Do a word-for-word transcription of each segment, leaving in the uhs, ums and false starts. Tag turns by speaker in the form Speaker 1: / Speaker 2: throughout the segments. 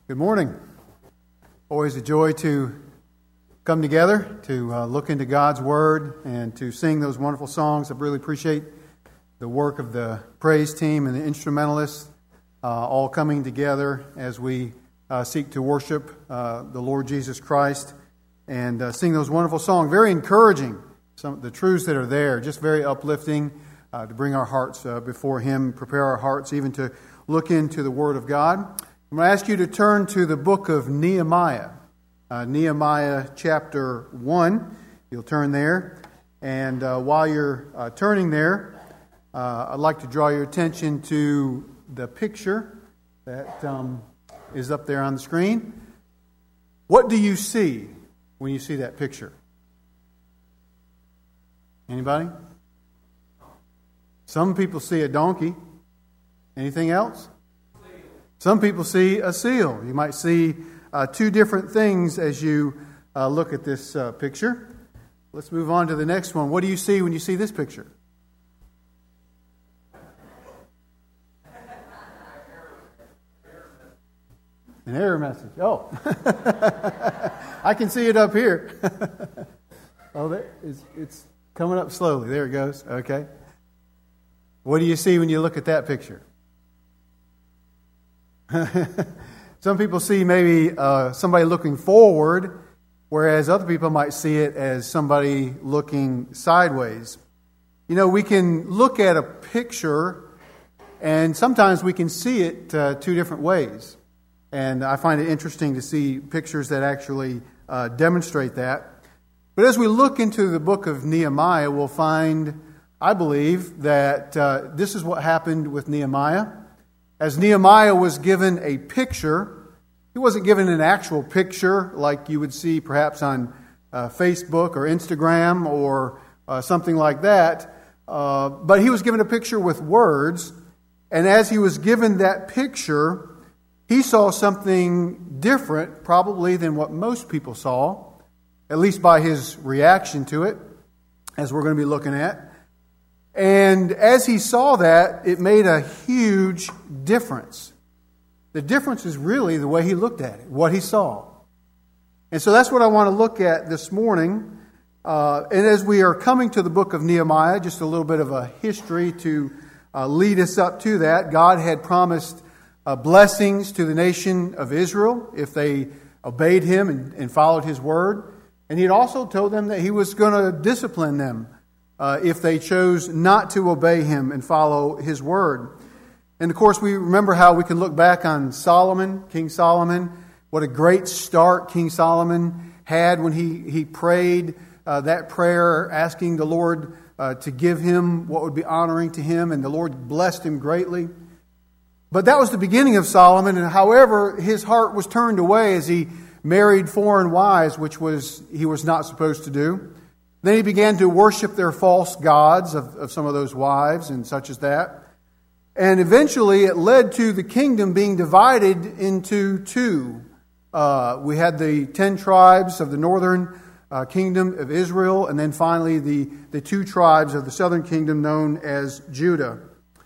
Speaker 1: Good morning. Always a joy to come together, to uh, look into God's Word, and to sing those wonderful songs. I really appreciate the work of the praise team and the instrumentalists, uh, all coming together as we uh, seek to worship uh, the Lord Jesus Christ and uh, sing those wonderful songs. Very encouraging, some of the truths that are there, just very uplifting uh, to bring our hearts uh, before Him, prepare our hearts even to look into the Word of God. I'm going to ask you to turn to the book of Nehemiah, uh, Nehemiah chapter one. You'll turn there. And uh, while you're uh, turning there, uh, I'd like to draw your attention to the picture that um, is up there on the screen. What do you see when you see that picture? Anybody? Some people see a donkey. Anything else? Some people see a seal. You might see uh, two different things as you uh, look at this uh, picture. Let's move on to the next one. What do you see when you see this picture? An error message. Oh. I can see it up here. Oh, there, it's, it's coming up slowly. There it goes. Okay. What do you see when you look at that picture? Some people see maybe uh, somebody looking forward, whereas other people might see it as somebody looking sideways. You know, we can look at a picture, and sometimes we can see it uh, two different ways. And I find it interesting to see pictures that actually uh, demonstrate that. But as we look into the book of Nehemiah, we'll find, I believe, that uh, this is what happened with Nehemiah. As Nehemiah was given a picture, he wasn't given an actual picture like you would see perhaps on uh, Facebook or Instagram or uh, something like that, uh, but he was given a picture with words, and as he was given that picture, he saw something different probably than what most people saw, at least by his reaction to it, as we're going to be looking at. And as he saw that, it made a huge difference. The difference is really the way he looked at it, what he saw. And so that's what I want to look at this morning. Uh, and as we are coming to the book of Nehemiah, just a little bit of a history to uh, lead us up to that. God had promised uh, blessings to the nation of Israel if they obeyed Him and, and followed His word. And He had also told them that He was going to discipline them Uh, if they chose not to obey Him and follow His word. And of course, we remember how we can look back on Solomon, King Solomon, what a great start King Solomon had when he, he prayed uh, that prayer, asking the Lord uh, to give him what would be honoring to Him, and the Lord blessed him greatly. But that was the beginning of Solomon, and however, his heart was turned away as he married foreign wives, which was he was not supposed to do. Then he began to worship their false gods of, of some of those wives and such as that. And eventually it led to the kingdom being divided into two. Uh, we had the ten tribes of the northern uh, kingdom of Israel, and then finally the, the two tribes of the southern kingdom known as Judah.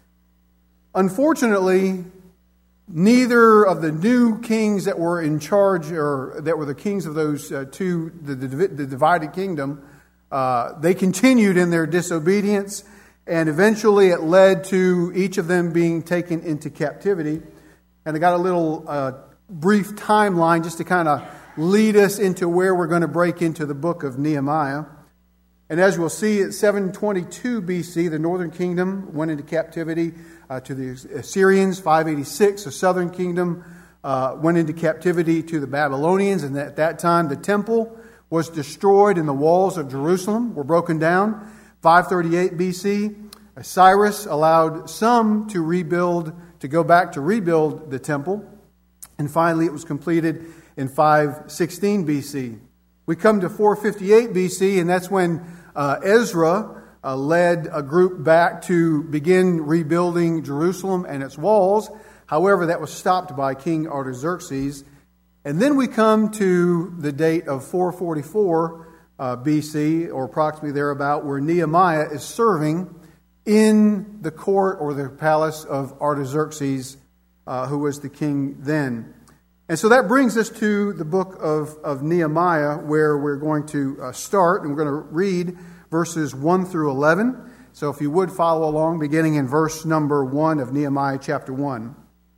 Speaker 1: Unfortunately, neither of the new kings that were in charge, or that were the kings of those uh, two, the, the, the divided kingdom, Uh, they continued in their disobedience, and eventually it led to each of them being taken into captivity. And I got a little uh, brief timeline just to kind of lead us into where we're going to break into the book of Nehemiah. And as we'll see, at seven twenty-two B C, the northern kingdom went into captivity uh, to the Assyrians. five eighty-six, the southern kingdom uh, went into captivity to the Babylonians, and at that time the temple was destroyed and the walls of Jerusalem were broken down. five thirty-eight B C, Cyrus allowed some to rebuild, to go back to rebuild the temple. And finally it was completed in five sixteen B C. We come to four fifty-eight B C, and that's when uh, Ezra uh, led a group back to begin rebuilding Jerusalem and its walls. However, that was stopped by King Artaxerxes. And then we come to the date of four forty-four uh, B C, or approximately thereabout, where Nehemiah is serving in the court or the palace of Artaxerxes, uh, who was the king then. And so that brings us to the book of, of Nehemiah, where we're going to uh, start, and we're going to read verses one through eleven. So if you would follow along, beginning in verse number one of Nehemiah chapter one.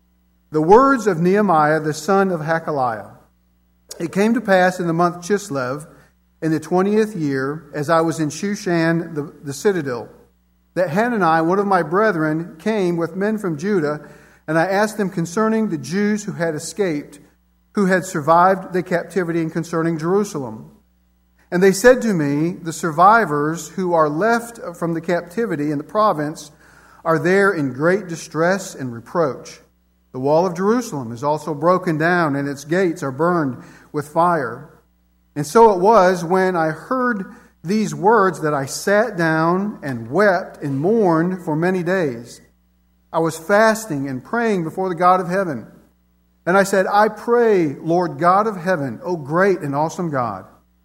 Speaker 1: The words of Nehemiah, the son of Hakaliah. It came to pass in the month Chislev, in the twentieth year, as I was in Shushan, the, the citadel, that Hanani, one of my brethren, came with men from Judah, and I asked them concerning the Jews who had escaped, who had survived the captivity, and concerning Jerusalem. And they said to me, the survivors who are left from the captivity in the province are there in great distress and reproach. The wall of Jerusalem is also broken down, and its gates are burned with fire. And so it was when I heard these words that I sat down and wept and mourned for many days. I was fasting and praying before the God of heaven. And I said, I pray, Lord God of heaven, O great and awesome God,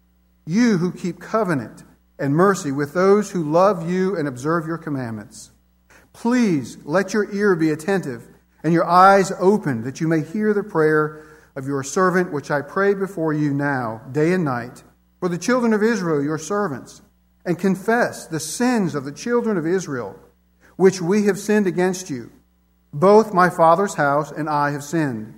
Speaker 1: you who keep covenant and mercy with those who love you and observe your commandments. Please let your ear be attentive and your eyes open, that you may hear the prayer of your servant, which I pray before you now, day and night, for the children of Israel, your servants, and confess the sins of the children of Israel, which we have sinned against you. Both my father's house and I have sinned.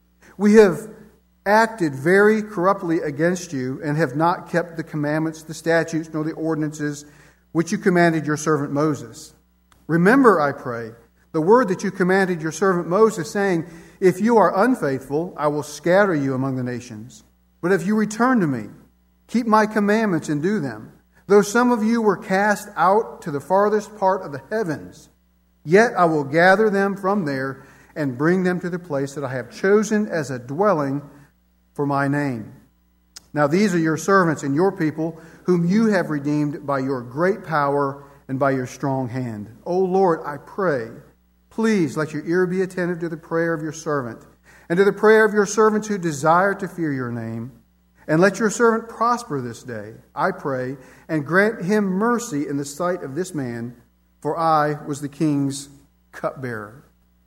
Speaker 1: We have acted very corruptly against you, and have not kept the commandments, the statutes, nor the ordinances which you commanded your servant Moses. Remember, I pray, the word that you commanded your servant Moses, saying, if you are unfaithful, I will scatter you among the nations. But if you return to me, keep my commandments and do them, though some of you were cast out to the farthest part of the heavens, yet I will gather them from there and bring them to the place that I have chosen as a dwelling for my name. Now these are your servants and your people, whom you have redeemed by your great power and by your strong hand. O Lord, I pray, please let your ear be attentive to the prayer of your servant, and to the prayer of your servants who desire to fear your name. And let your servant prosper this day, I pray, and grant him mercy in the sight of this man, for I was the king's cupbearer.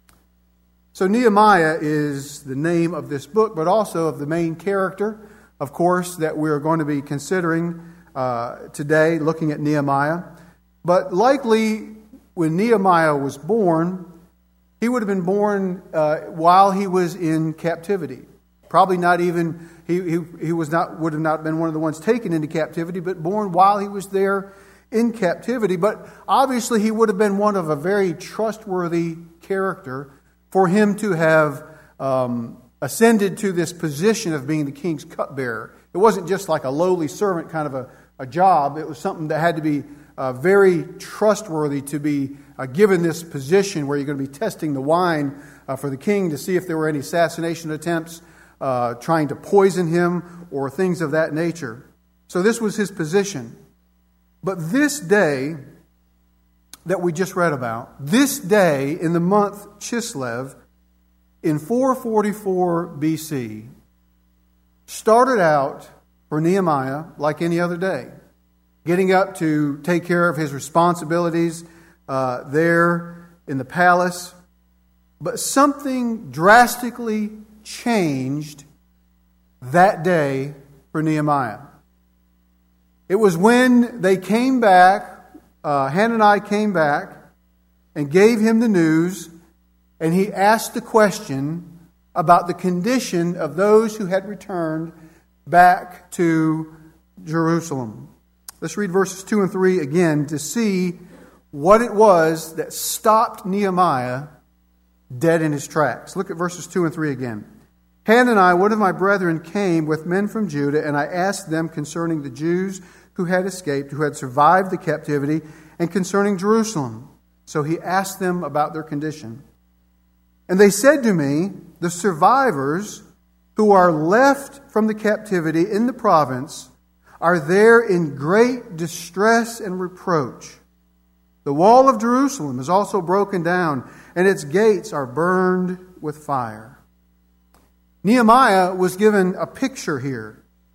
Speaker 1: So Nehemiah is the name of this book, but also of the main character, of course, that we're going to be considering uh, today, looking at Nehemiah. But likely, when Nehemiah was born, he would have been born uh, while he was in captivity. Probably not even, he, he, he was not would have not been one of the ones taken into captivity, but born while he was there in captivity. But obviously he would have been one of a very trustworthy character for him to have um, ascended to this position of being the king's cupbearer. It wasn't just like a lowly servant kind of a, a job. It was something that had to be uh, very trustworthy to be uh, given this position where you're going to be testing the wine uh, for the king to see if there were any assassination attempts, uh, trying to poison him, or things of that nature. So this was his position. But this day that we just read about, this day in the month Chislev, in four forty-four B C, started out for Nehemiah like any other day, getting up to take care of his responsibilities uh, there in the palace. But something drastically changed that day for Nehemiah. It was when they came back, uh, Hanani came back and gave him the news, and he asked the question about the condition of those who had returned back to Jerusalem. Let's read verses two and three again to see what it was that stopped Nehemiah dead in his tracks. Look at verses two and three again. Hanani, one of my brethren, came with men from Judah, and I asked them concerning the Jews who had escaped, who had survived the captivity, and concerning Jerusalem. So he asked them about their condition. And they said to me, the survivors who are left from the captivity in the province are there in great distress and reproach. The wall of Jerusalem is also broken down, and its gates are burned with fire. Nehemiah was given a picture here.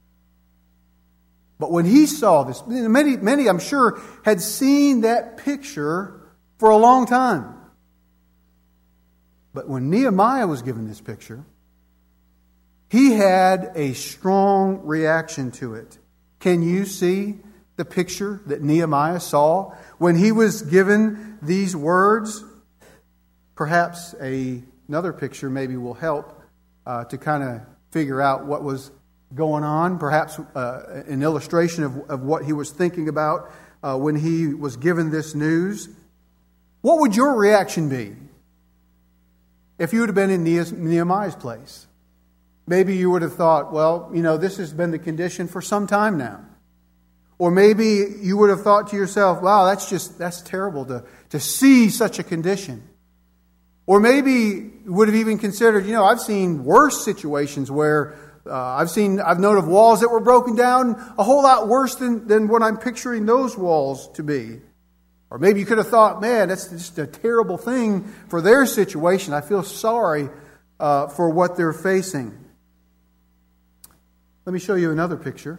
Speaker 1: But when he saw this, many, many, I'm sure, had seen that picture for a long time. But when Nehemiah was given this picture, he had a strong reaction to it. Can you see the picture that Nehemiah saw when he was given these words? Perhaps a, another picture maybe will help uh, to kind of figure out what was going on. Perhaps uh, an illustration of, of what he was thinking about uh, when he was given this news. What would your reaction be if you would have been in Nehemiah's place? Maybe you would have thought, well, you know, this has been the condition for some time now. Or maybe you would have thought to yourself, wow, that's just, that's terrible to, to see such a condition. Or maybe you would have even considered, you know, I've seen worse situations where uh, I've seen, I've known of walls that were broken down a whole lot worse than, than what I'm picturing those walls to be. Or maybe you could have thought, man, that's just a terrible thing for their situation. I feel sorry uh, for what they're facing. Let me show you another picture.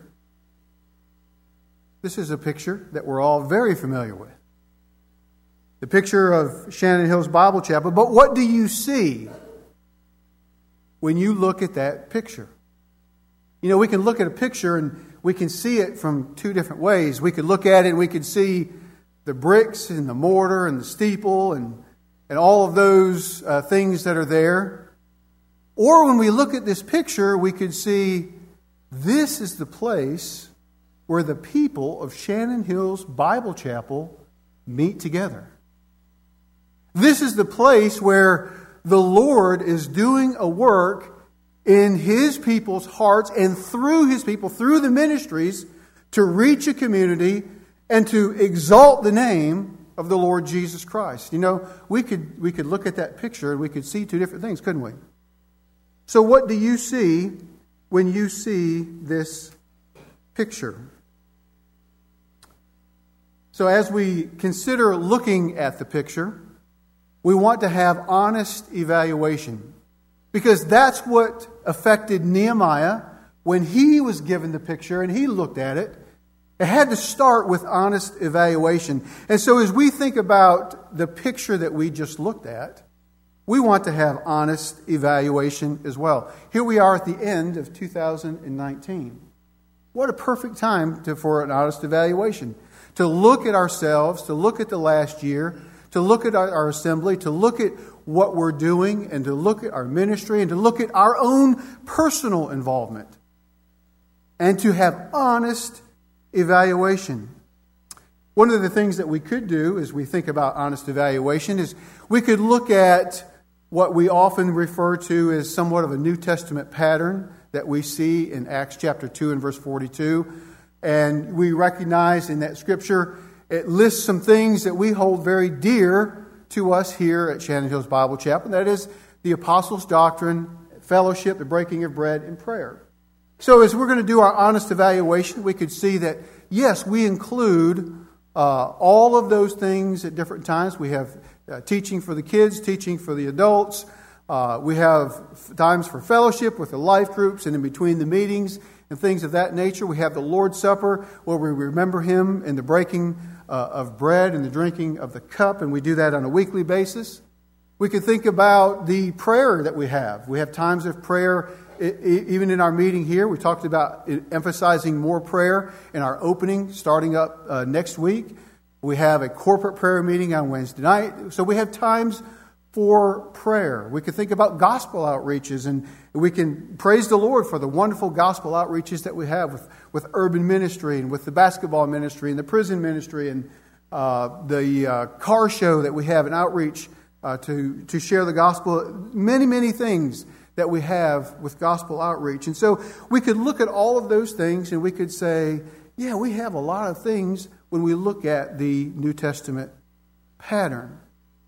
Speaker 1: This is a picture that we're all very familiar with. The picture of Shannon Hills Bible Chapel. But what do you see when you look at that picture? You know, we can look at a picture and we can see it from two different ways. We could look at it and we could see the bricks and the mortar and the steeple and, and all of those uh, things that are there. Or when we look at this picture, we could see this is the place where the people of Shannon Hills Bible Chapel meet together. This is the place where the Lord is doing a work in His people's hearts and through His people, through the ministries, to reach a community and to exalt the name of the Lord Jesus Christ. You know, we could we could look at that picture and we could see two different things, couldn't we? So what do you see when you see this picture? So as we consider looking at the picture, we want to have honest evaluation. Because that's what affected Nehemiah when he was given the picture and he looked at it. It had to start with honest evaluation. And so as we think about the picture that we just looked at, we want to have honest evaluation as well. Here we are at the end of two thousand nineteen. What a perfect time to, for an honest evaluation. To look at ourselves, to look at the last year, to look at our, our assembly, to look at what we're doing, and to look at our ministry, and to look at our own personal involvement. And to have honest evaluation. One of the things that we could do as we think about honest evaluation is we could look at what we often refer to as somewhat of a New Testament pattern that we see in Acts chapter two and verse forty-two. And we recognize in that scripture, it lists some things that we hold very dear to us here at Shannon Hills Bible Chapel. That is the apostles' doctrine, fellowship, the breaking of bread, and prayer. So as we're going to do our honest evaluation, we could see that, yes, we include uh, all of those things at different times. We have uh, teaching for the kids, teaching for the adults. Uh, we have times for fellowship with the life groups and in between the meetings and things of that nature. We have the Lord's Supper where we remember Him in the breaking uh, of bread and the drinking of the cup, and we do that on a weekly basis. We could think about the prayer that we have. We have times of prayer. Even in our meeting here, we talked about emphasizing more prayer in our opening starting up uh, next week. We have a corporate prayer meeting on Wednesday night. So we have times for prayer. We could think about gospel outreaches, and we can praise the Lord for the wonderful gospel outreaches that we have with, with urban ministry and with the basketball ministry and the prison ministry and uh, the uh, car show that we have, an outreach uh, to, to share the gospel. Many, many things that we have with gospel outreach. And so we could look at all of those things and we could say, yeah, we have a lot of things when we look at the New Testament pattern.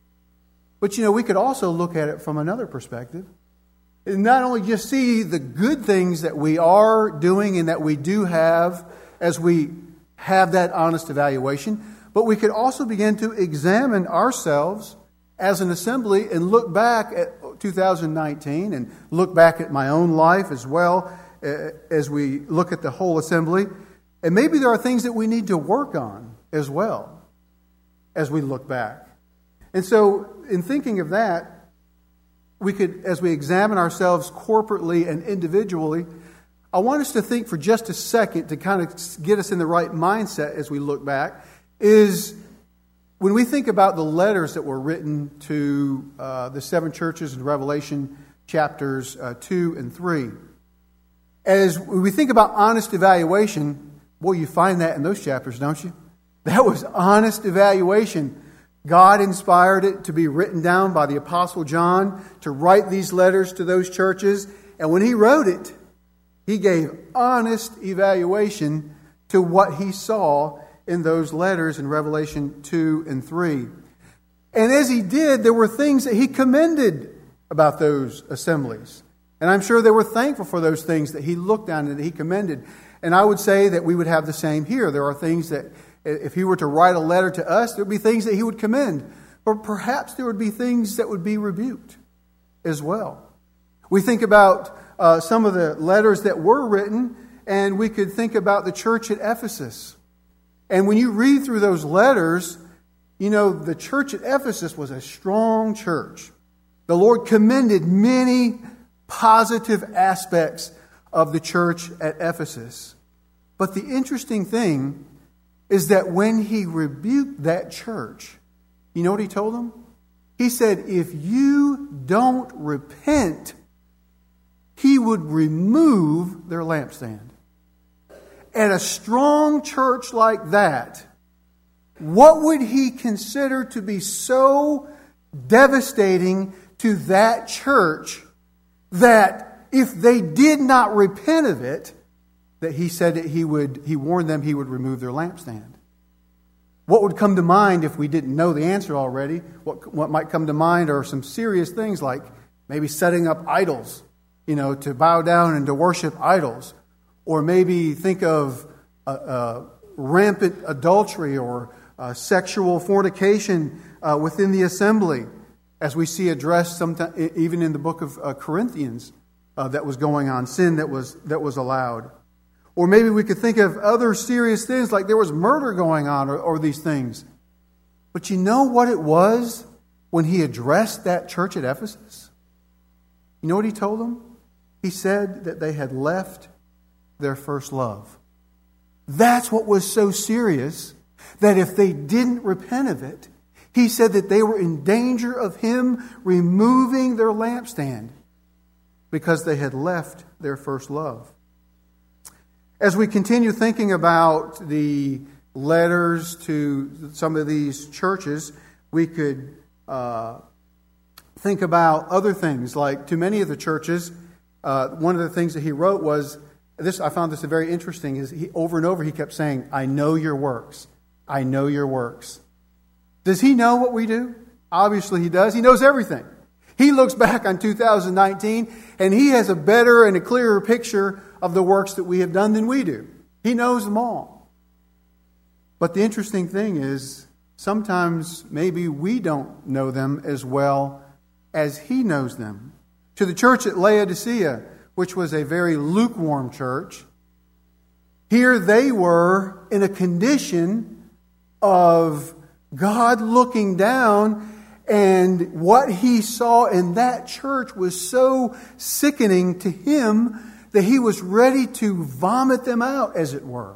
Speaker 1: But, you know, we could also look at it from another perspective. And not only just see the good things that we are doing and that we do have as we have that honest evaluation, but we could also begin to examine ourselves as an assembly and look back at two thousand nineteen and look back at my own life as well as we look at the whole assembly. And maybe there are things that we need to work on as well as we look back. And so in thinking of that, we could, as we examine ourselves corporately and individually, I want us to think for just a second to kind of get us in the right mindset as we look back, is when we think about the letters that were written to uh, the seven churches in Revelation chapters uh, two and three. As we think about honest evaluation, boy, you find that in those chapters, don't you? That was honest evaluation. God inspired it to be written down by the Apostle John to write these letters to those churches. And when he wrote it, he gave honest evaluation to what he saw in those letters in Revelation two and three. And as he did, there were things that he commended about those assemblies. And I'm sure they were thankful for those things that he looked down and that he commended. And I would say that we would have the same here. There are things that, if he were to write a letter to us, there would be things that he would commend. Or perhaps there would be things that would be rebuked as well. We think about uh, some of the letters that were written, and we could think about the church at Ephesus. And when you read through those letters, you know, the church at Ephesus was a strong church. The Lord commended many positive aspects of the church at Ephesus. But the interesting thing is that when he rebuked that church, you know what he told them? He said, if you don't repent, he would remove their lampstand. At a strong church like that, what would he consider to be so devastating to that church that if they did not repent of it, that he said that he would, he warned them he would remove their lampstand? What would come to mind if we didn't know the answer already? What, what might come to mind are some serious things like maybe setting up idols, you know, to bow down and to worship idols. Or maybe think of uh, uh, rampant adultery or uh, sexual fornication uh, within the assembly, as we see addressed sometime, even in the book of uh, Corinthians, uh, that was going on, sin that was that was allowed. Or maybe we could think of other serious things like there was murder going on, or, or these things. But you know what it was when he addressed that church at Ephesus? You know what he told them? He said that they had left their first love. That's what was so serious, that if they didn't repent of it, he said that they were in danger of him removing their lampstand because they had left their first love. As we continue thinking about the letters to some of these churches, we could uh, think about other things. Like to many of the churches, uh, one of the things that he wrote was, This I found this very interesting, is he over and over he kept saying, I know your works. I know your works. Does he know what we do? Obviously he does. He knows everything. He looks back on two thousand nineteen and he has a better and a clearer picture of the works that we have done than we do. He knows them all. But the interesting thing is, sometimes maybe we don't know them as well as he knows them. To the church at Laodicea, which was a very lukewarm church, here they were in a condition of God looking down, and what he saw in that church was so sickening to him that he was ready to vomit them out, as it were.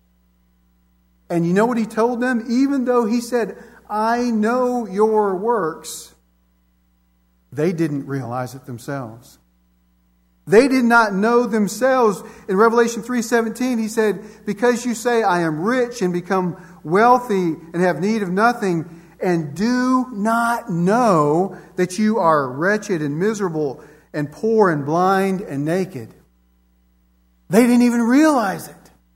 Speaker 1: And you know what he told them? Even though he said, I know your works, they didn't realize it themselves. They did not know themselves. In Revelation three seventeen, he said, because you say, I am rich and become wealthy and have need of nothing, and do not know that you are wretched and miserable and poor and blind and naked. They didn't even realize it.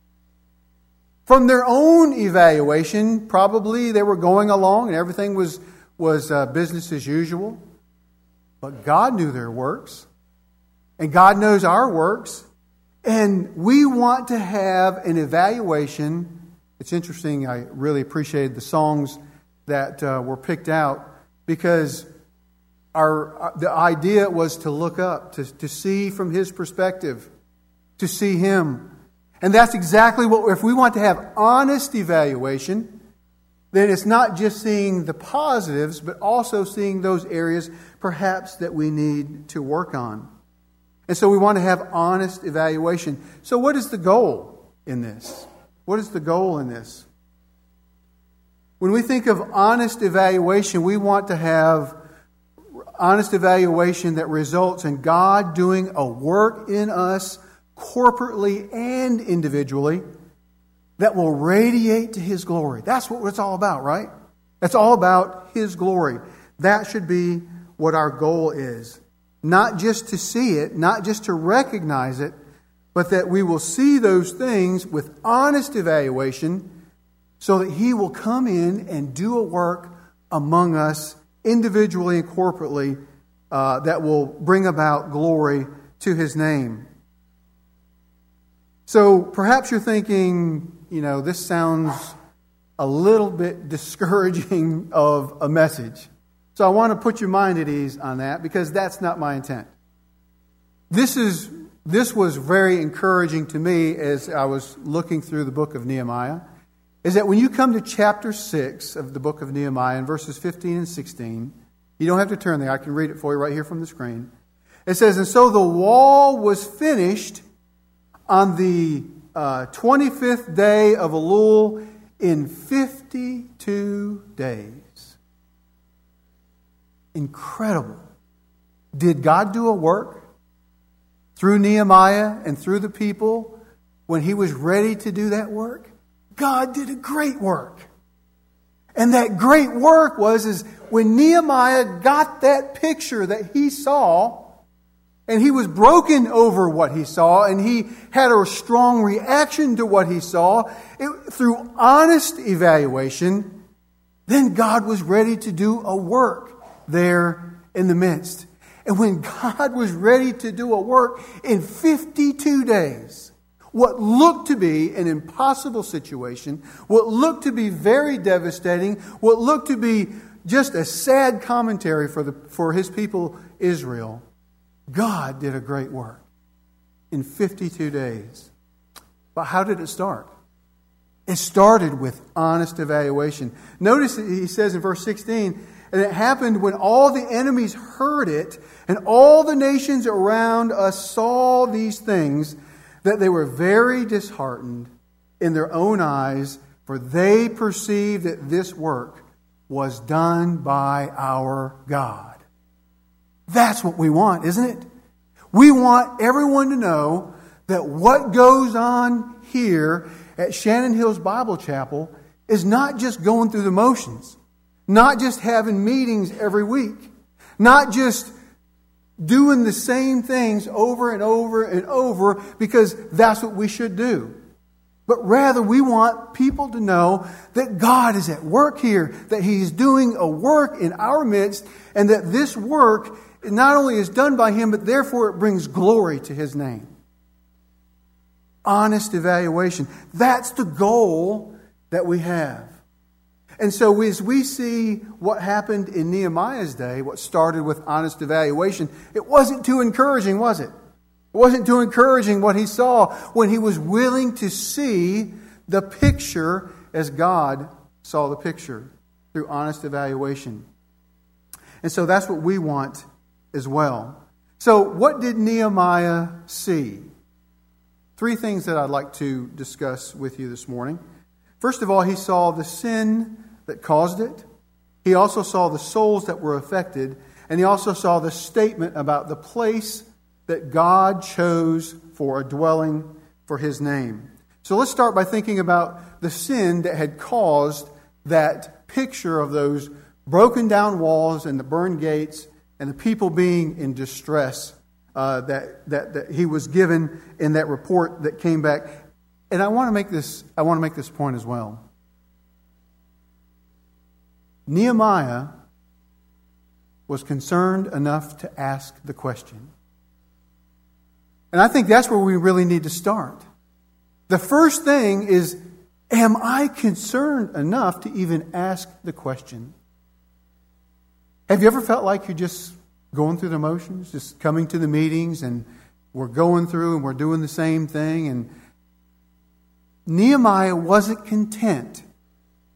Speaker 1: From their own evaluation, probably they were going along and everything was, was uh, business as usual. But God knew their works. And God knows our works. And we want to have an evaluation. It's interesting, I really appreciated the songs that uh, were picked out, because our the idea was to look up, to, to see from His perspective, to see Him. And that's exactly what, if we want to have honest evaluation, then it's not just seeing the positives, but also seeing those areas perhaps that we need to work on. And so we want to have honest evaluation. So what is the goal in this? What is the goal in this? When we think of honest evaluation, we want to have honest evaluation that results in God doing a work in us corporately and individually that will radiate to His glory. That's what it's all about, right? That's all about His glory. That should be what our goal is. Not just to see it, not just to recognize it, but that we will see those things with honest evaluation so that He will come in and do a work among us individually and corporately uh, that will bring about glory to His name. So perhaps you're thinking, you know, this sounds a little bit discouraging of a message. So I want to put your mind at ease on that, because that's not my intent. This is this was very encouraging to me as I was looking through the book of Nehemiah, is that when you come to chapter six of the book of Nehemiah in verses fifteen and sixteen, you don't have to turn there, I can read it for you right here from the screen. It says, "And so the wall was finished on the uh, twenty-fifth day of Elul in fifty-two days." Incredible. Did God do a work through Nehemiah and through the people when He was ready to do that work? God did a great work. And that great work was is when Nehemiah got that picture that he saw, and he was broken over what he saw, and he had a strong reaction to what he saw, it, through honest evaluation, then God was ready to do a work there in the midst. And when God was ready to do a work in fifty-two days, what looked to be an impossible situation, what looked to be very devastating, what looked to be just a sad commentary for the for His people Israel, God did a great work in fifty-two days. But how did it start? It started with honest evaluation. Notice that He says in verse sixteen, "And it happened when all the enemies heard it, and all the nations around us saw these things, that they were very disheartened in their own eyes, for they perceived that this work was done by our God." That's what we want, isn't it? We want everyone to know that what goes on here at Shannon Hills Bible Chapel is not just going through the motions. Not just having meetings every week. Not just doing the same things over and over and over because that's what we should do. But rather we want people to know that God is at work here. That He's doing a work in our midst. And that this work not only is done by Him, but therefore it brings glory to His name. Honest evaluation. That's the goal that we have. And so as we see what happened in Nehemiah's day, what started with honest evaluation, it wasn't too encouraging, was it? It wasn't too encouraging what he saw when he was willing to see the picture as God saw the picture through honest evaluation. And so that's what we want as well. So what did Nehemiah see? Three things that I'd like to discuss with you this morning. First of all, he saw the sin that caused it. He also saw the souls that were affected. And he also saw the statement about the place that God chose for a dwelling for His name. So let's start by thinking about the sin that had caused that picture of those broken down walls and the burned gates and the people being in distress uh, that, that, that he was given in that report that came back. And I want to make this, I want to make this point as well. Nehemiah was concerned enough to ask the question. And I think that's where we really need to start. The first thing is, am I concerned enough to even ask the question? Have you ever felt like you're just going through the motions, just coming to the meetings and we're going through and we're doing the same thing? And Nehemiah wasn't content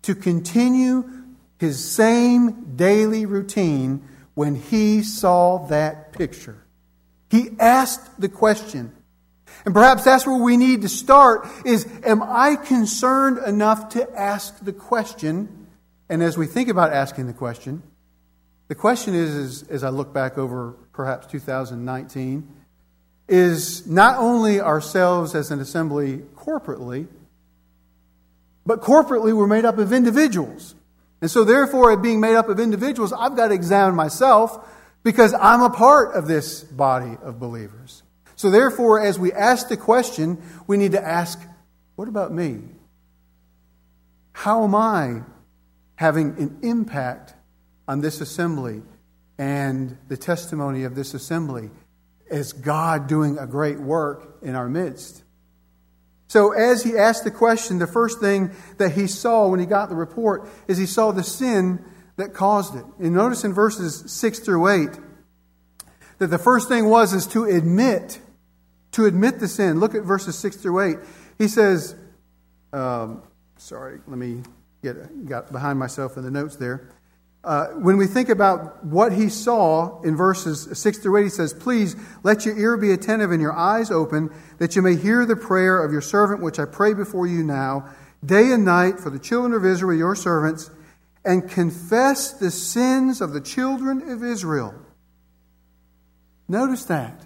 Speaker 1: to continue his same daily routine when he saw that picture. He asked the question. And perhaps that's where we need to start is, am I concerned enough to ask the question? And as we think about asking the question, the question is, is as I look back over perhaps two thousand nineteen, is not only ourselves as an assembly corporately, but corporately we're made up of individuals. And so therefore, being made up of individuals, I've got to examine myself because I'm a part of this body of believers. So therefore, as we ask the question, we need to ask, what about me? How am I having an impact on this assembly and the testimony of this assembly? Is God doing a great work in our midst? So as he asked the question, the first thing that he saw when he got the report is he saw the sin that caused it. And notice in verses six through eight that the first thing was is to admit, to admit the sin. Look at verses six through eight. He says, um, sorry, let me get got behind myself in the notes there. Uh, when we think about what he saw in verses six through eight, he says, please let your ear be attentive and your eyes open, that you may hear the prayer of your servant, which I pray before you now, day and night for the children of Israel, your servants, and confess the sins of the children of Israel. Notice that.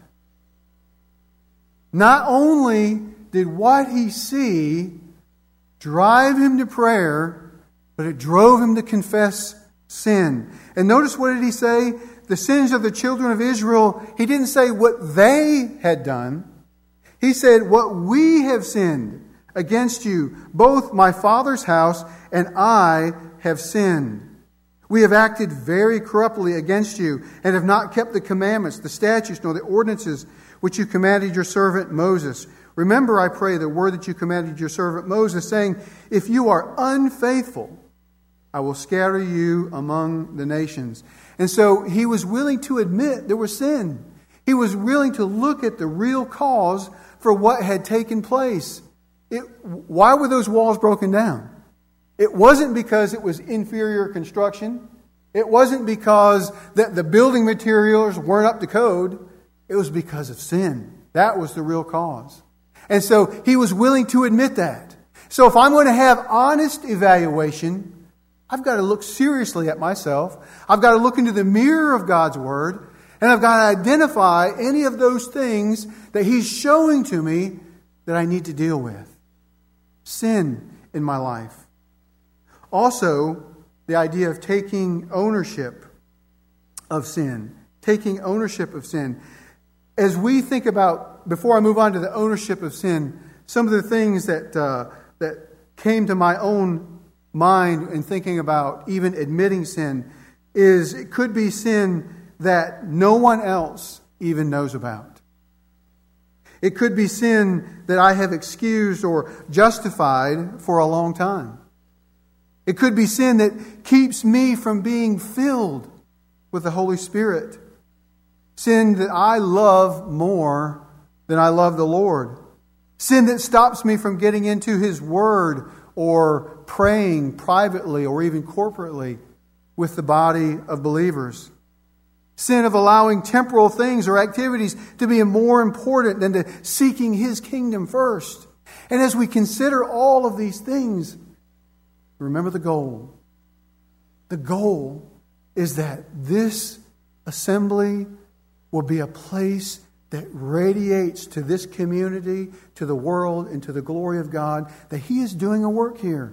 Speaker 1: Not only did what he see drive him to prayer, but it drove him to confess sin. And notice, what did he say? The sins of the children of Israel. He didn't say what they had done. He said, what we have sinned against you, both my father's house and I have sinned. We have acted very corruptly against you and have not kept the commandments, the statutes, nor the ordinances which you commanded your servant Moses. Remember, I pray, the word that you commanded your servant Moses, saying, if you are unfaithful, I will scatter you among the nations. And so he was willing to admit there was sin. He was willing to look at the real cause for what had taken place. It, why were those walls broken down? It wasn't because it was inferior construction. It wasn't because that the building materials weren't up to code. It was because of sin. That was the real cause. And so he was willing to admit that. So if I'm going to have honest evaluation, I've got to look seriously at myself. I've got to look into the mirror of God's Word. And I've got to identify any of those things that He's showing to me that I need to deal with. Sin in my life. Also, the idea of taking ownership of sin. Taking ownership of sin. As we think about, before I move on to the ownership of sin, some of the things that uh, that came to my own mind in thinking about even admitting sin is it could be sin that no one else even knows about. It could be sin that I have excused or justified for a long time. It could be sin that keeps me from being filled with the Holy Spirit. Sin that I love more than I love the Lord. Sin that stops me from getting into His Word or praying privately or even corporately with the body of believers. Sin of allowing temporal things or activities to be more important than to seeking His kingdom first. And as we consider all of these things, remember the goal. The goal is that this assembly will be a place that radiates to this community, to the world, and to the glory of God, that He is doing a work here.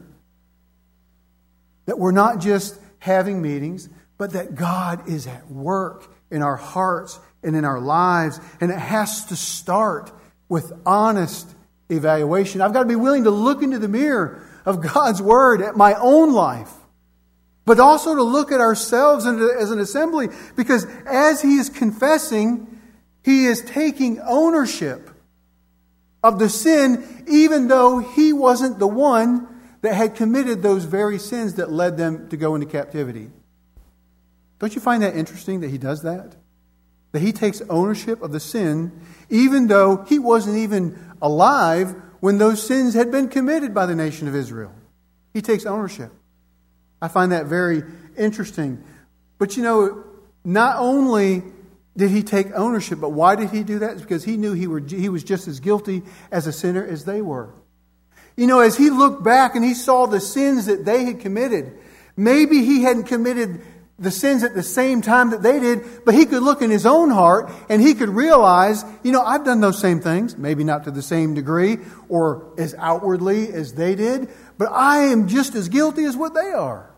Speaker 1: That we're not just having meetings, but that God is at work in our hearts and in our lives. And it has to start with honest evaluation. I've got to be willing to look into the mirror of God's Word at my own life, but also to look at ourselves as an assembly, because as he is confessing, he is taking ownership of the sin, even though he wasn't the one that had committed those very sins that led them to go into captivity. Don't you find that interesting that he does that? That he takes ownership of the sin, even though he wasn't even alive when those sins had been committed by the nation of Israel. He takes ownership. I find that very interesting. But you know, not only did he take ownership, but why did he do that? It's because he knew he, were, he was just as guilty as a sinner as they were. You know, as he looked back and he saw the sins that they had committed, maybe he hadn't committed the sins at the same time that they did, but he could look in his own heart and he could realize, you know, I've done those same things, maybe not to the same degree or as outwardly as they did, but I am just as guilty as what they are.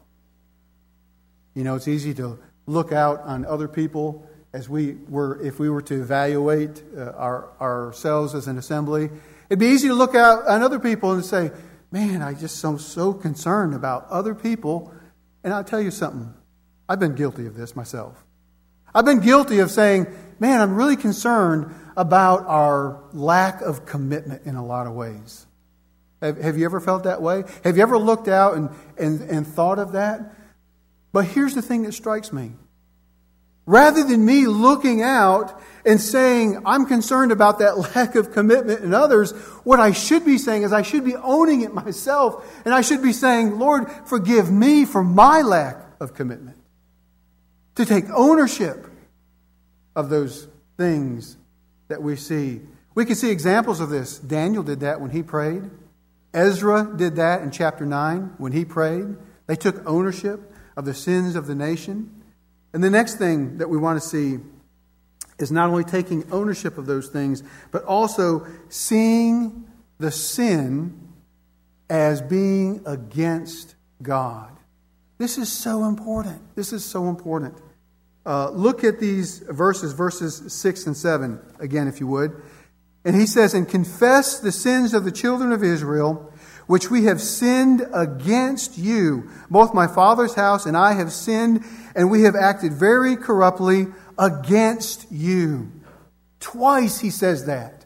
Speaker 1: You know, it's easy to look out on other people as we were, if we were to evaluate uh, our ourselves as an assembly. It'd be easy to look out on other people and say, man, I just am so concerned about other people. And I'll tell you something. I've been guilty of this myself. I've been guilty of saying, man, I'm really concerned about our lack of commitment in a lot of ways. Have, have you ever felt that way? Have you ever looked out and, and, and thought of that? But here's the thing that strikes me. Rather than me looking out and saying, I'm concerned about that lack of commitment in others, what I should be saying is I should be owning it myself. And I should be saying, Lord, forgive me for my lack of commitment. To take ownership of those things that we see. We can see examples of this. Daniel did that when he prayed. Ezra did that in chapter nine when he prayed. They took ownership of the sins of the nation. And the next thing that we want to see is not only taking ownership of those things, but also seeing the sin as being against God. This is so important. This is so important. Uh, look at these verses, verses six and seven, again, if you would. And he says, and confess the sins of the children of Israel, which we have sinned against you. Both my father's house and I have sinned, and we have acted very corruptly against you. Twice he says that.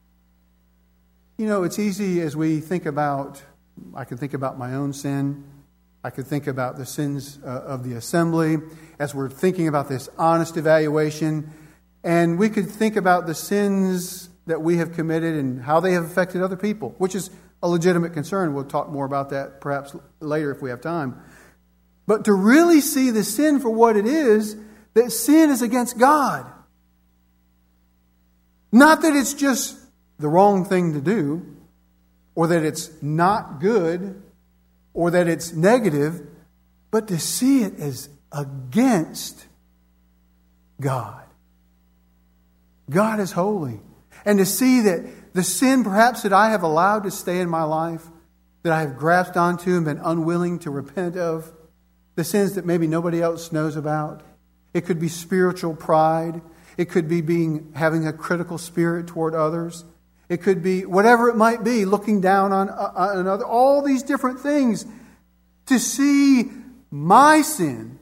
Speaker 1: You know, it's easy as we think about, I can think about my own sin. I could think about the sins uh, of the assembly as we're thinking about this honest evaluation. And we could think about the sins that we have committed and how they have affected other people, which is a legitimate concern. We'll talk more about that perhaps later if we have time. But to really see the sin for what it is, that sin is against God. Not that it's just the wrong thing to do, or that it's not good, or that it's negative, but to see it as against God. God is holy. And to see that the sin perhaps that I have allowed to stay in my life, that I have grasped onto and been unwilling to repent of, the sins that maybe nobody else knows about. It could be spiritual pride. It could be being having a critical spirit toward others. It could be whatever it might be, looking down on, on another. All these different things. To see my sin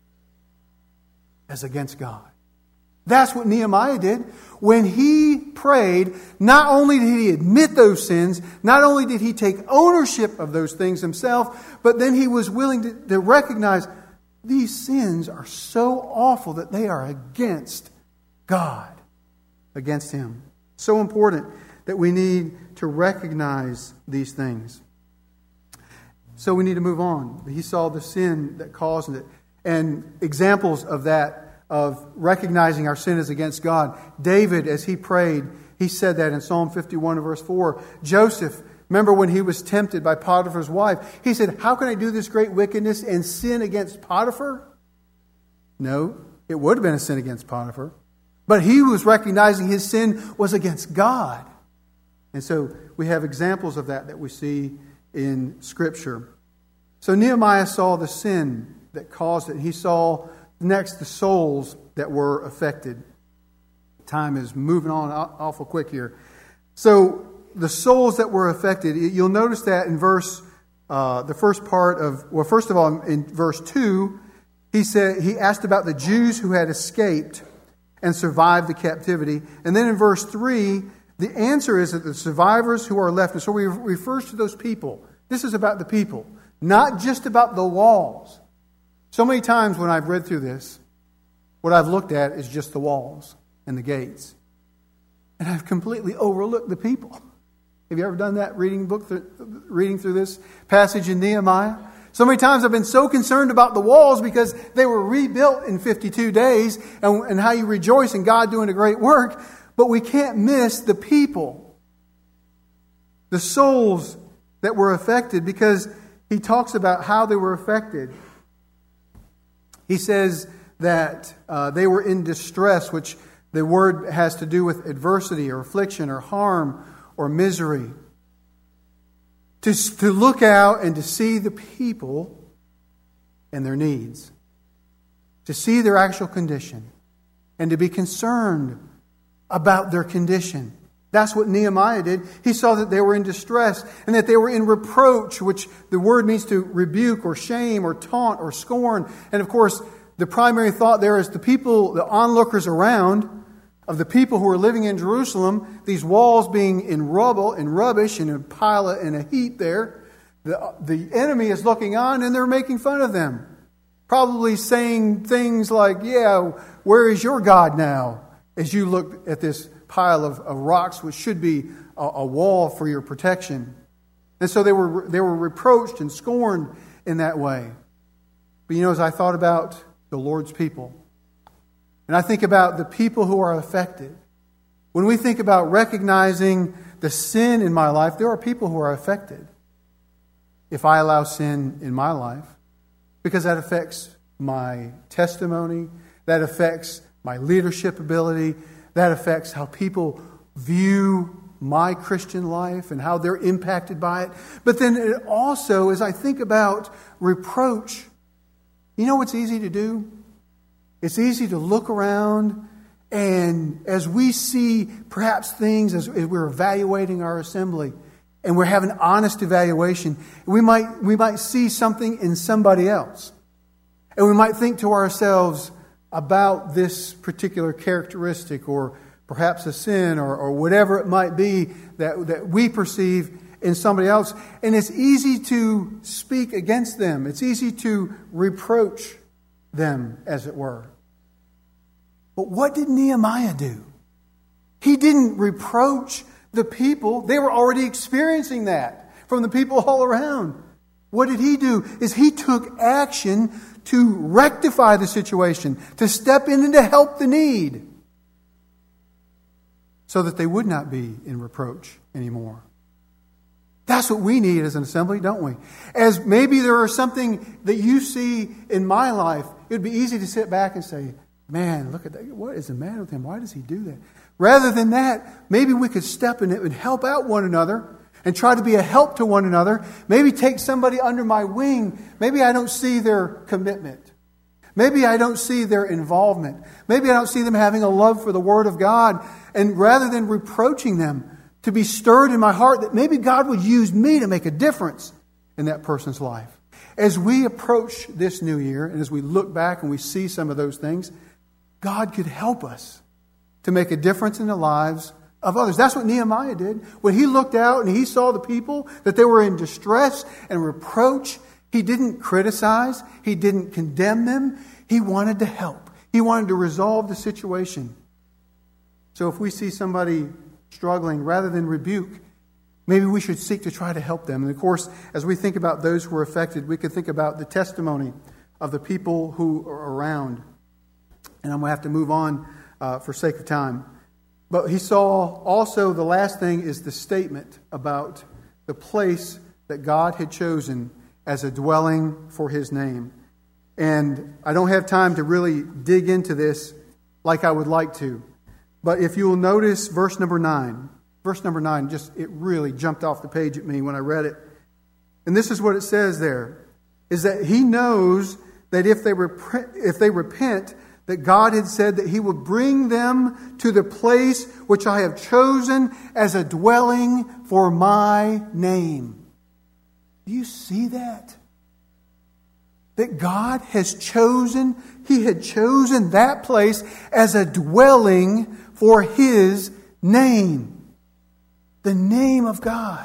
Speaker 1: as against God. That's what Nehemiah did. When he prayed, not only did he admit those sins, not only did he take ownership of those things himself, but then he was willing to, to recognize these sins are so awful that they are against God, against Him. So important that we need to recognize these things. So we need to move on. He saw the sin that caused it. And examples of that, of recognizing our sin is against God. David, as he prayed, he said that in Psalm fifty-one, verse four. Joseph, remember when he was tempted by Potiphar's wife, he said, how can I do this great wickedness and sin against Potiphar? No, it would have been a sin against Potiphar. But he was recognizing his sin was against God. And so we have examples of that that we see in Scripture. So Nehemiah saw the sin that caused it. He saw next the souls that were affected. Time is moving on awful quick here. So the souls that were affected, you'll notice that in verse, uh, the first part of, well, first of all, in verse two, he said he asked about the Jews who had escaped and survived the captivity. And then in verse three, the answer is that the survivors who are left, and so he refers to those people. This is about the people, not just about the walls. So many times when I've read through this, what I've looked at is just the walls and the gates. And I've completely overlooked the people. Have you ever done that, reading book th- reading through this passage in Nehemiah? So many times I've been so concerned about the walls because they were rebuilt in fifty-two days and, and how you rejoice in God doing a great work. But we can't miss the people, the souls that were affected, because he talks about how they were affected. He says that uh, they were in distress, which the word has to do with adversity or affliction or harm or misery. To, to look out and to see the people and their needs. To see their actual condition. And to be concerned about their condition. That's what Nehemiah did. He saw that they were in distress and that they were in reproach, which the word means to rebuke or shame or taunt or scorn. And of course, the primary thought there is the people, the onlookers around, of the people who are living in Jerusalem, these walls being in rubble and rubbish and a pile of, in a heap there. The, the enemy is looking on and they're making fun of them. Probably saying things like, yeah, where is your God now? As you look at this pile of, of rocks, which should be a, a wall for your protection. And so they were, they were reproached and scorned in that way. But you know, as I thought about the Lord's people, and I think about the people who are affected. When we think about recognizing the sin in my life, there are people who are affected if I allow sin in my life, because that affects my testimony, that affects my leadership ability, that affects how people view my Christian life and how they're impacted by it. But then it also, as I think about reproach, you know what's easy to do? It's easy to look around, and as we see perhaps things, as we're evaluating our assembly, and we're having honest evaluation, we might we might see something in somebody else. And we might think to ourselves about this particular characteristic, or perhaps a sin, or, or whatever it might be that, that we perceive in somebody else. And it's easy to speak against them. It's easy to reproach them, as it were. But what did Nehemiah do? He didn't reproach the people. They were already experiencing that from the people all around. What did he do? Is he took action to rectify the situation, to step in and to help the need, so that they would not be in reproach anymore. That's what we need as an assembly, don't we? As maybe there is something that you see in my life, it would be easy to sit back and say, man, look at that. What is the matter with him? Why does he do that? Rather than that, maybe we could step in it and help out one another and try to be a help to one another. Maybe take somebody under my wing. Maybe I don't see their commitment. Maybe I don't see their involvement. Maybe I don't see them having a love for the Word of God. And rather than reproaching them, to be stirred in my heart that maybe God would use me to make a difference in that person's life. As we approach this new year, and as we look back and we see some of those things, God could help us to make a difference in the lives of others. That's what Nehemiah did. When he looked out and he saw the people, that they were in distress and reproach, he didn't criticize. He didn't condemn them. He wanted to help. He wanted to resolve the situation. So if we see somebody struggling, rather than rebuke, maybe we should seek to try to help them. And of course, as we think about those who are affected, we could think about the testimony of the people who are around. And I'm going to have to move on uh, for sake of time. But he saw also, the last thing is the statement about the place that God had chosen as a dwelling for His name. And I don't have time to really dig into this like I would like to. But if you will notice verse number nine. Verse number nine, just it really jumped off the page at me when I read it. And this is what it says there, is that he knows that if they rep- if they repent, that God had said that He would bring them to the place which I have chosen as a dwelling for my name. Do you see that? That God has chosen, He had chosen that place as a dwelling for His name. The name of God.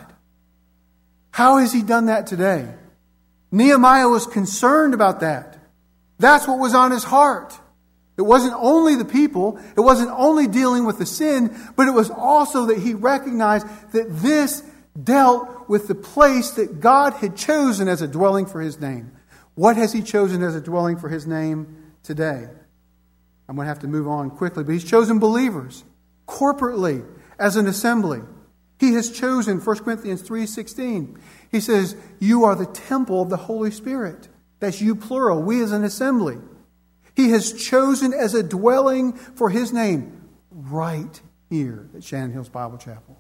Speaker 1: How has He done that today? Nehemiah was concerned about that. That's what was on his heart. It wasn't only the people, it wasn't only dealing with the sin, but it was also that he recognized that this dealt with the place that God had chosen as a dwelling for His name. What has He chosen as a dwelling for His name today? I'm going to have to move on quickly, but He's chosen believers corporately as an assembly. He has chosen, First Corinthians three sixteen. He says, you are the temple of the Holy Spirit. That's you plural, we as an assembly. He has chosen as a dwelling for His name right here at Shannon Hills Bible Chapel.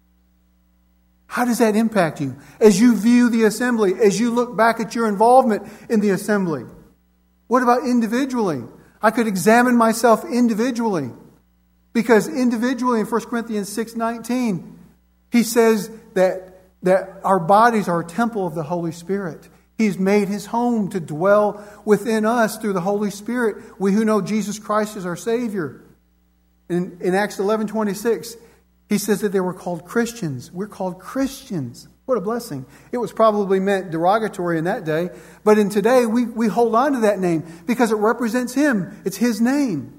Speaker 1: How does that impact you as you view the assembly, as you look back at your involvement in the assembly? What about individually? I could examine myself individually, because individually in First Corinthians six nineteen, he says that, that our bodies are a temple of the Holy Spirit. He's made His home to dwell within us through the Holy Spirit, we who know Jesus Christ as our Savior. In, in Acts eleven twenty-six, he says that they were called Christians. We're called Christians. What a blessing. It was probably meant derogatory in that day, but in today we, we hold on to that name because it represents Him. It's His name.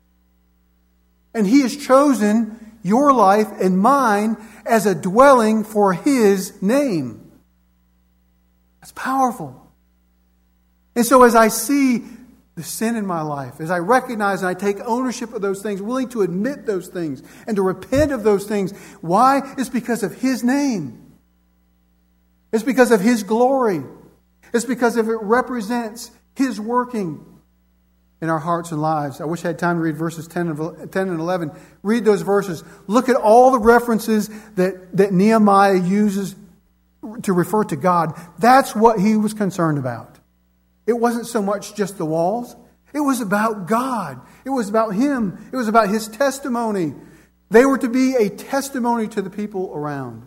Speaker 1: And He has chosen your life and mine as a dwelling for His name. That's powerful. And so as I see the sin in my life, as I recognize and I take ownership of those things, willing to admit those things and to repent of those things, why? It's because of His name. It's because of His glory. It's because of it represents His working in our hearts and lives. I wish I had time to read verses ten and eleven. Read those verses. Look at all the references that, that Nehemiah uses to refer to God. That's what he was concerned about. It wasn't so much just the walls. It was about God. It was about Him. It was about His testimony. They were to be a testimony to the people around.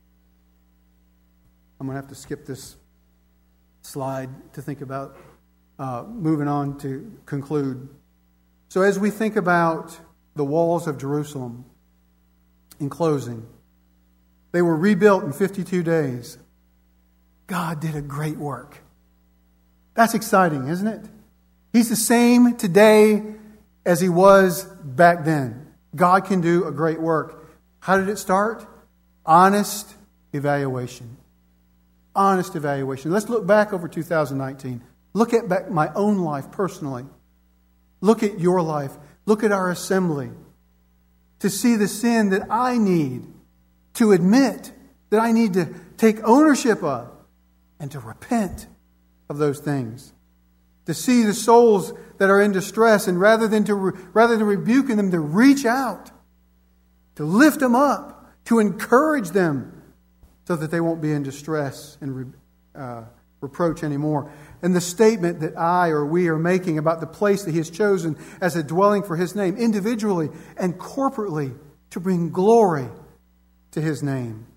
Speaker 1: I'm going to have to skip this slide to think about uh, moving on to conclude. So as we think about the walls of Jerusalem, in closing, they were rebuilt in fifty-two days. God did a great work. That's exciting, isn't it? He's the same today as He was back then. God can do a great work. How did it start? Honest evaluation. Honest evaluation. Let's look back over two thousand nineteen. Look at back my own life personally. Look at your life. Look at our assembly. To see the sin that I need to admit, that I need to take ownership of, and to repent of those things. To see the souls that are in distress, and rather than to rather than rebuking them, to reach out, to lift them up, to encourage them, so that they won't be in distress and uh, reproach anymore. And the statement that I or we are making about the place that He has chosen as a dwelling for His name, individually and corporately, to bring glory to His name.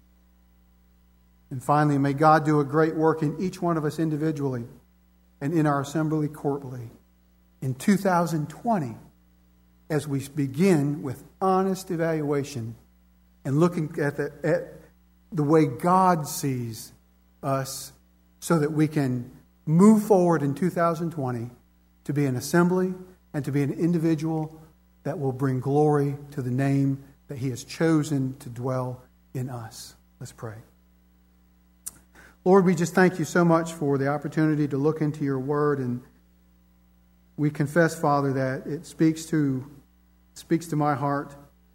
Speaker 1: And finally, may God do a great work in each one of us individually and in our assembly corporately in two thousand twenty as we begin with honest evaluation and looking at the, at the way God sees us, so that we can move forward in two thousand twenty to be an assembly and to be an individual that will bring glory to the name that He has chosen to dwell in us. Let's pray. Lord, we just thank You so much for the opportunity to look into Your Word, and we confess, Father, that it speaks to speaks to my heart.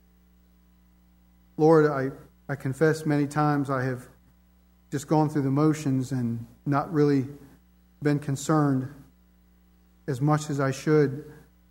Speaker 1: Lord, I, I confess many times I have just gone through the motions and not really been concerned as much as I should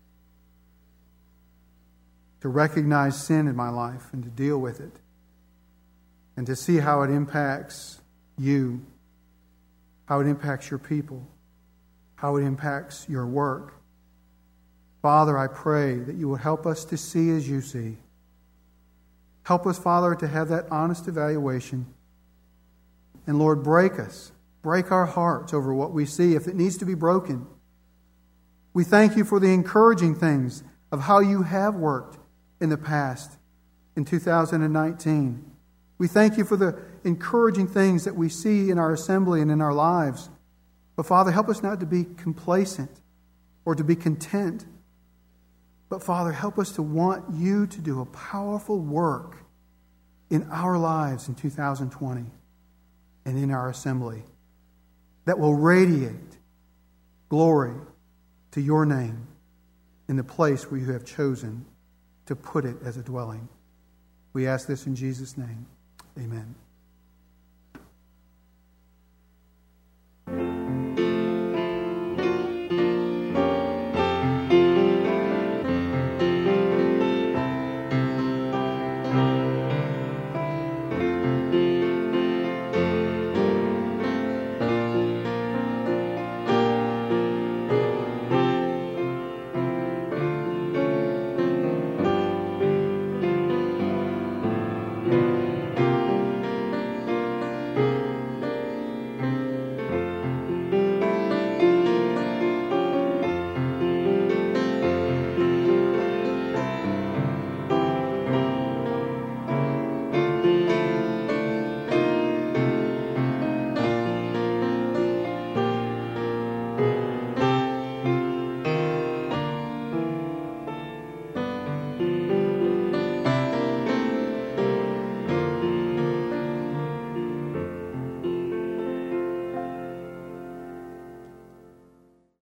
Speaker 1: to recognize sin in my life and to deal with it and to see how it impacts You, how it impacts Your people, how it impacts Your work. Father, I pray that You will help us to see as You see. Help us, Father, to have that honest evaluation. And Lord, break us. Break our hearts over what we see if it needs to be broken. We thank You for the encouraging things of how You have worked in the past in two thousand nineteen. We thank You for the encouraging things that we see in our assembly and in our lives. But Father, help us not to be complacent or to be content. But Father, help us to want You to do a powerful work in our lives in two thousand twenty and in our assembly that will radiate glory to your name in the place where you have chosen to put it as a dwelling. We ask this in Jesus' name. Amen.